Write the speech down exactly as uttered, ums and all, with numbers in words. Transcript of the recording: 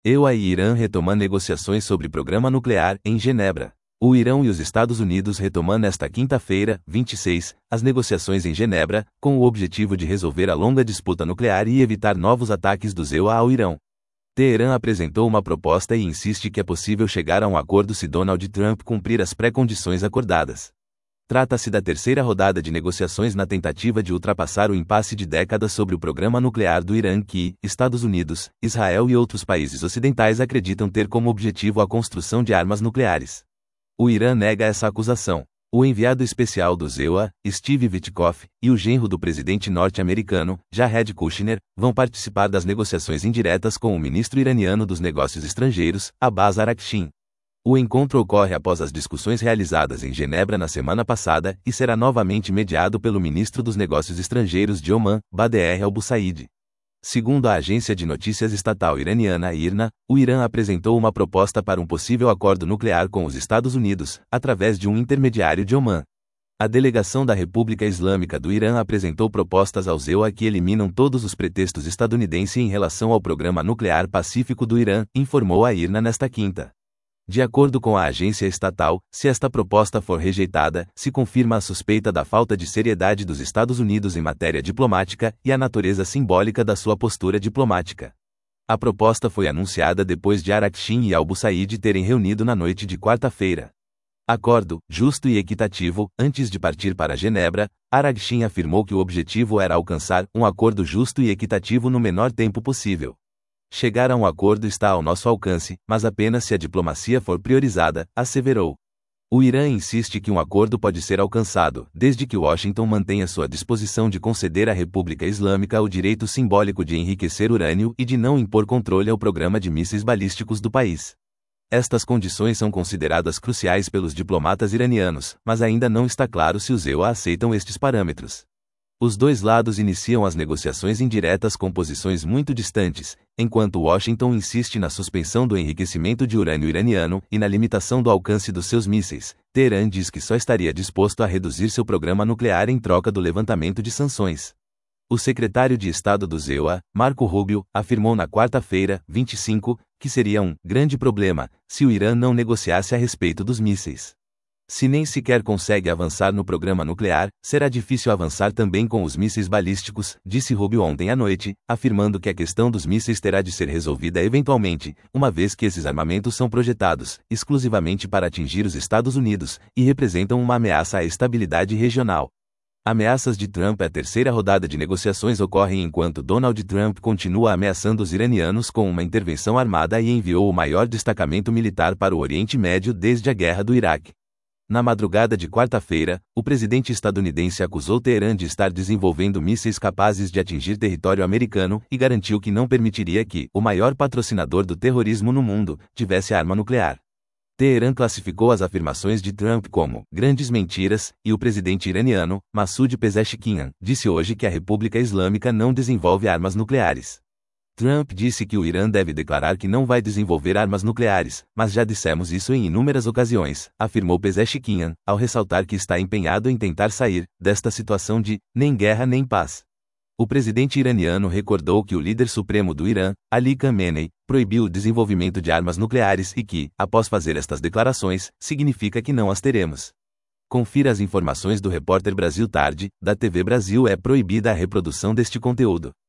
E U A e Irã retomam negociações sobre programa nuclear, em Genebra. O Irã e os Estados Unidos retomam nesta quinta-feira, vinte e seis, as negociações em Genebra, com o objetivo de resolver a longa disputa nuclear e evitar novos ataques dos E U A ao Irão. Teherã apresentou uma proposta e insiste que é possível chegar a um acordo se Donald Trump cumprir as pré-condições acordadas. Trata-se da terceira rodada de negociações na tentativa de ultrapassar o impasse de décadas sobre o programa nuclear do Irã que Estados Unidos, Israel e outros países ocidentais acreditam ter como objetivo a construção de armas nucleares. O Irã nega essa acusação. O enviado especial dos E U A, Steve Witkoff, e o genro do presidente norte-americano, Jared Kushner, vão participar das negociações indiretas com o ministro iraniano dos Negócios Estrangeiros, Abbas Araghchi. O encontro ocorre após as discussões realizadas em Genebra na semana passada e será novamente mediado pelo ministro dos Negócios Estrangeiros de Omã, Badr al-Bussaid. Segundo a agência de notícias estatal iraniana I R N A, o Irã apresentou uma proposta para um possível acordo nuclear com os Estados Unidos, através de um intermediário de Omã. A delegação da República Islâmica do Irã apresentou propostas aos E U A que eliminam todos os pretextos estadunidenses em relação ao programa nuclear pacífico do Irã, informou a I R N A nesta quinta. De acordo com a agência estatal, se esta proposta for rejeitada, se confirma a suspeita da falta de seriedade dos Estados Unidos em matéria diplomática e a natureza simbólica da sua postura diplomática. A proposta foi anunciada depois de Araghchi e al-Bussaid terem reunido na noite de quarta-feira. Acordo, justo e equitativo. Antes de partir para Genebra, Araghchi afirmou que o objetivo era alcançar um acordo justo e equitativo no menor tempo possível. Chegar a um acordo está ao nosso alcance, mas apenas se a diplomacia for priorizada, asseverou. O Irã insiste que um acordo pode ser alcançado, desde que Washington mantenha sua disposição de conceder à República Islâmica o direito simbólico de enriquecer urânio e de não impor controle ao programa de mísseis balísticos do país. Estas condições são consideradas cruciais pelos diplomatas iranianos, mas ainda não está claro se os E U A aceitam estes parâmetros. Os dois lados iniciam as negociações indiretas com posições muito distantes, enquanto Washington insiste na suspensão do enriquecimento de urânio iraniano e na limitação do alcance dos seus mísseis. Teherã diz que só estaria disposto a reduzir seu programa nuclear em troca do levantamento de sanções. O secretário de Estado dos E U A, Marco Rubio, afirmou na quarta-feira, vinte e cinco, que seria um grande problema se o Irã não negociasse a respeito dos mísseis. Se nem sequer consegue avançar no programa nuclear, será difícil avançar também com os mísseis balísticos, disse Rubio ontem à noite, afirmando que a questão dos mísseis terá de ser resolvida eventualmente, uma vez que esses armamentos são projetados exclusivamente para atingir os Estados Unidos e representam uma ameaça à estabilidade regional. Ameaças de Trump. A terceira rodada de negociações ocorre enquanto Donald Trump continua ameaçando os iranianos com uma intervenção armada e enviou o maior destacamento militar para o Oriente Médio desde a Guerra do Iraque. Na madrugada de quarta-feira, o presidente estadunidense acusou Teherã de estar desenvolvendo mísseis capazes de atingir território americano e garantiu que não permitiria que o maior patrocinador do terrorismo no mundo tivesse arma nuclear. Teherã classificou as afirmações de Trump como grandes mentiras, e o presidente iraniano, Massoud Pezeshkian, disse hoje que a República Islâmica não desenvolve armas nucleares. Trump disse que o Irã deve declarar que não vai desenvolver armas nucleares, mas já dissemos isso em inúmeras ocasiões, afirmou Pezeshkian, ao ressaltar que está empenhado em tentar sair desta situação de nem guerra nem paz. O presidente iraniano recordou que o líder supremo do Irã, Ali Khamenei, proibiu o desenvolvimento de armas nucleares e que, após fazer estas declarações, significa que não as teremos. Confira as informações do repórter Brasil Tarde, da T V Brasil. É proibida a reprodução deste conteúdo.